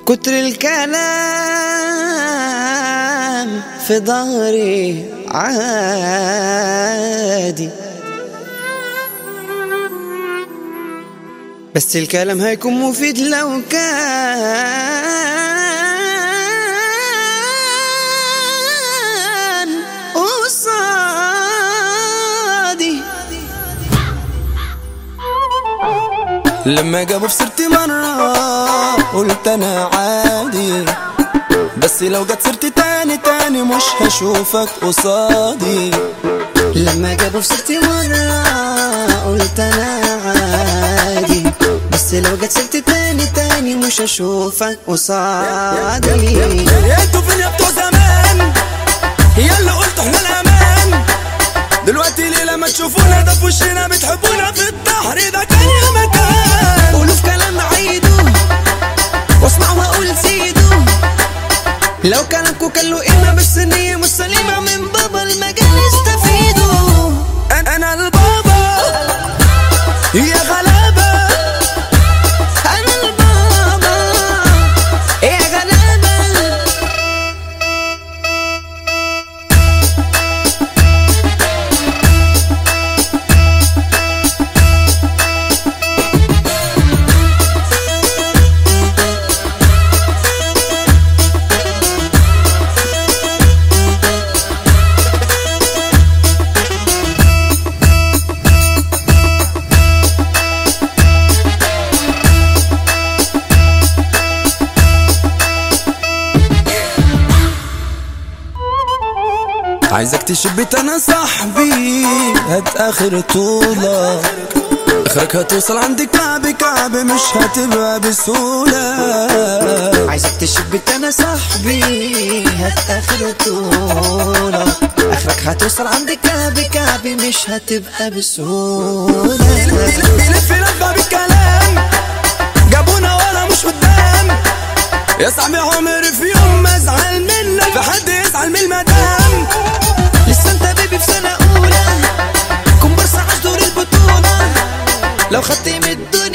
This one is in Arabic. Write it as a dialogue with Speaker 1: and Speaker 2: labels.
Speaker 1: كتر الكلام في ظهري عادي، بس الكلام هيكون مفيد لو كان قصادي.
Speaker 2: لما جابوا في سيرتي مرة قلت انا عادي، بس لو جت سيرتي تاني مش هشوفك قصادي.
Speaker 1: لما جابوا في سيرتي مرة قلت انا عادي، بس لو جت سيرتي تاني مش هشوفك قصادي.
Speaker 2: انتوا فين يا بتوع زمان يا اللي قلتوا احنا الامان؟ دلوقتي ليه لما تشوفونا ده في وشنا بتحبونا في الظهر ده كان يا مكان.
Speaker 1: قولوا في كلام عيدوا واسمعوا واقول سيدوا، لو كلامكوا كان له قيمة بس النية مش سليمة من بابا المجال استفيدوا.
Speaker 2: انا البابا يا غلابة،
Speaker 1: انا البابا يا غلابة.
Speaker 2: عايزك تشبت انا صاحبي هات اخر طولك، اخرك هتوصل عندي كعب مش هتبقى بسهولة.
Speaker 1: عايزك تشبت انا صاحبي هات اخر طولك، اخرك هتوصل عندي كعب مش هتبقى بسهولة.
Speaker 2: بيلف لفة بالكلام جابونا ورا مش قدام، يا صاحبي عمري في يوم ما ازعل منك في حد يزعل من المدام.
Speaker 1: لسه انت بيبي في سنة اولى كومبارس عاش دور البطولة، لو خدت من الدنيا